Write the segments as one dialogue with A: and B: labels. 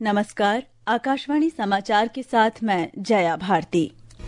A: नमस्कार, आकाशवाणी समाचार के साथ मैं जया भारती।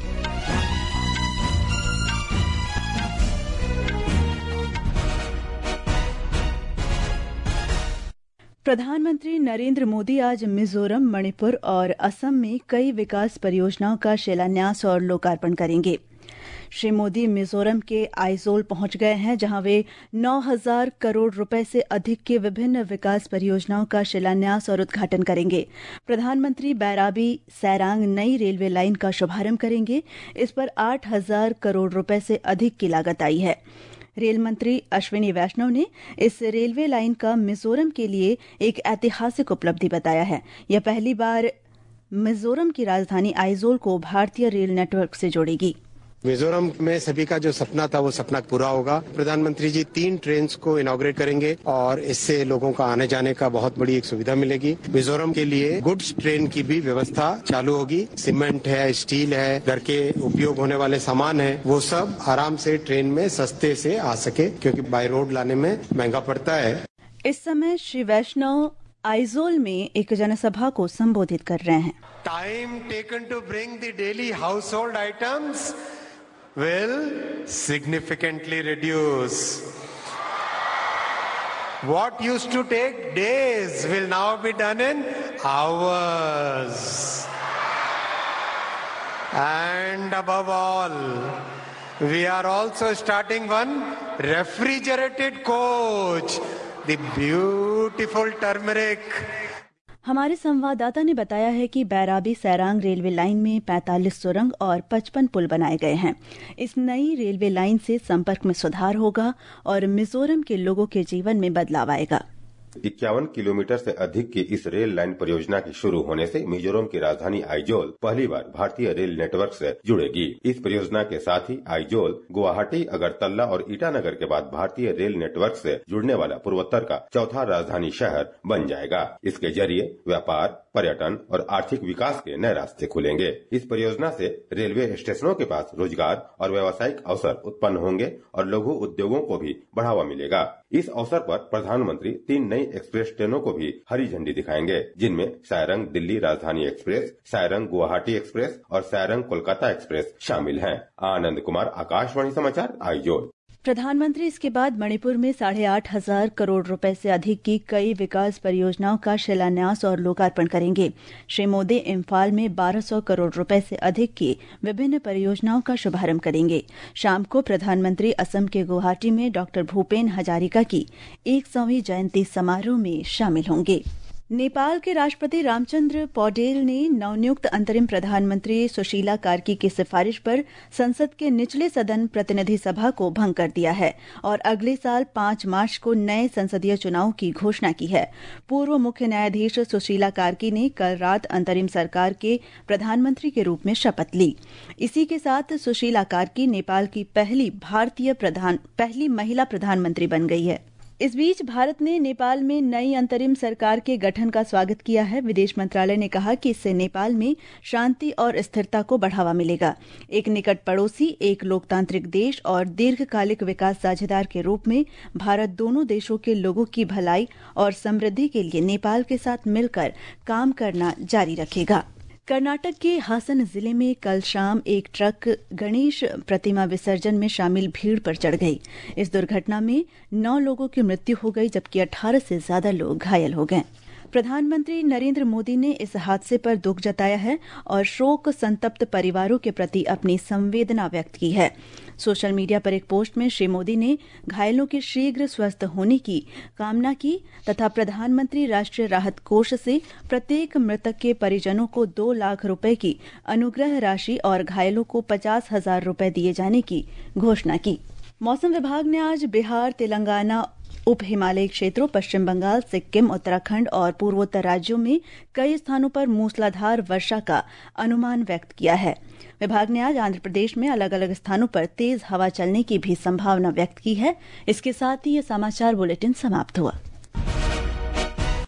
A: प्रधानमंत्री नरेंद्र मोदी आज मिजोरम, मणिपुर और असम में कई विकास परियोजनाओं का शिलान्यास और लोकार्पण करेंगे। श्री मोदी मिजोरम के आइजोल पहुंच गए हैं, जहां वे 9,000 करोड़ रुपए से अधिक की विभिन्न विकास परियोजनाओं का शिलान्यास और उद्घाटन करेंगे। प्रधानमंत्री बैराबी सैरांग नई रेलवे लाइन का शुभारंभ करेंगे। इस पर 8,000 करोड़ रुपए से अधिक की लागत आई है। रेल मंत्री अश्विनी वैष्णव ने इस रेलवे लाइन का मिजोरम के लिए एक ऐतिहासिक उपलब्धि बताया है। यह पहली बार मिजोरम की राजधानी आइजोल को भारतीय रेल नेटवर्क से जोड़ेगी।
B: मिजोरम में सभी का जो सपना था वो सपना पूरा होगा। प्रधानमंत्री जी 3 ट्रेन को इनॉग्रेट करेंगे और इससे लोगों का आने जाने का बहुत बड़ी एक सुविधा मिलेगी। मिजोरम के लिए गुड्स ट्रेन की भी व्यवस्था चालू होगी। सीमेंट है, स्टील है, घर के उपयोग होने वाले सामान है, वो सब आराम से ट्रेन में सस्ते से आ सके, क्योंकि बाय रोड लाने में महंगा पड़ता है।
A: इस समय श्री वैष्णव आइजोल में एक जनसभा को संबोधित कर रहे हैं।
B: Time taken to bring the daily household items will significantly reduce. What used to take days will now be done in hours. And above all, we are also starting one refrigerated coach, the beautiful turmeric.
A: हमारे संवाददाता ने बताया है कि Bairabi Sairang railway line में 45 सुरंग और 55 पुल बनाए गए हैं। इस नई रेलवे लाइन से संपर्क में सुधार होगा और मिजोरम के लोगों के जीवन में बदलाव आएगा।
C: 51 किलोमीटर से अधिक की इस रेल लाइन परियोजना के शुरू होने से मिजोरम की राजधानी आइजोल पहली बार भारतीय रेल नेटवर्क से जुड़ेगी। इस परियोजना के साथ ही आइजोल गुवाहाटी, अगरतला और ईटानगर के बाद भारतीय रेल नेटवर्क से जुड़ने वाला पूर्वोत्तर का चौथा राजधानी शहर बन जाएगा। इसके जरिए व्यापार, पर्यटन और आर्थिक विकास के नए रास्ते खुलेंगे। इस परियोजना से रेलवे स्टेशनों के पास रोजगार और व्यावसायिक अवसर उत्पन्न होंगे और लघु उद्योगों को भी बढ़ावा मिलेगा। इस अवसर पर प्रधानमंत्री 3 नई एक्सप्रेस ट्रेनों को भी हरी झंडी दिखाएंगे, जिनमें सारंग दिल्ली राजधानी एक्सप्रेस, सारंग गुवाहाटी एक्सप्रेस और सारंग कोलकाता एक्सप्रेस शामिल हैं। आनंद कुमार, आकाशवाणी समाचार, आइजोल।
A: प्रधानमंत्री इसके बाद मणिपुर में 8,500 करोड़ रुपए से अधिक की कई विकास परियोजनाओं का शिलान्यास और लोकार्पण करेंगे। श्री मोदी इम्फाल में 1,200 करोड़ रुपए से अधिक की विभिन्न परियोजनाओं का शुभारंभ करेंगे। शाम को प्रधानमंत्री असम के गुवाहाटी में डॉक्टर भूपेन हजारिका की 100वीं जयंती समारोह में शामिल होंगे। नेपाल के राष्ट्रपति रामचंद्र पौडेल ने नवनियुक्त अंतरिम प्रधानमंत्री सुशीला कार्की की सिफारिश पर संसद के निचले सदन प्रतिनिधि सभा को भंग कर दिया है और अगले साल 5 मार्च को नए संसदीय चुनाव की घोषणा की है। पूर्व मुख्य न्यायाधीश सुशीला कार्की ने कल रात अंतरिम सरकार के प्रधानमंत्री के रूप में शपथ ली। इसी के साथ सुशीला कार्की नेपाल की पहली महिला प्रधानमंत्री बन गई है। इस बीच भारत ने नेपाल में नई अंतरिम सरकार के गठन का स्वागत किया है। विदेश मंत्रालय ने कहा कि इससे नेपाल में शांति और स्थिरता को बढ़ावा मिलेगा। एक निकट पड़ोसी, एक लोकतांत्रिक देश और दीर्घकालिक विकास साझेदार के रूप में भारत दोनों देशों के लोगों की भलाई और समृद्धि के लिए नेपाल के साथ मिलकर काम करना जारी रखेगा। कर्नाटक के हासन जिले में कल शाम एक ट्रक गणेश प्रतिमा विसर्जन में शामिल भीड़ पर चढ़ गई। इस दुर्घटना में 9 लोगों की मृत्यु हो गई, जबकि 18 से ज्यादा लोग घायल हो गए। प्रधानमंत्री नरेंद्र मोदी ने इस हादसे पर दुख जताया है और शोक संतप्त परिवारों के प्रति अपनी संवेदना व्यक्त की है। सोशल मीडिया पर एक पोस्ट में श्री मोदी ने घायलों के शीघ्र स्वस्थ होने की कामना की तथा प्रधानमंत्री राष्ट्रीय राहत कोष से प्रत्येक मृतक के परिजनों को 2 लाख रुपए की अनुग्रह राशि और घायलों को 50,000 रुपए दिए जाने की घोषणा की। मौसम विभाग ने आज बिहार, तेलंगाना, उप हिमालयी क्षेत्रों, पश्चिम बंगाल, सिक्किम, उत्तराखंड और पूर्वोत्तर राज्यों में कई स्थानों पर मूसलाधार वर्षा का अनुमान व्यक्त किया है। विभाग ने आज आंध्र प्रदेश में अलग अलग स्थानों पर तेज हवा चलने की भी संभावना व्यक्त की है। इसके साथ ही ये समाचार बुलेटिन समाप्त हुआ।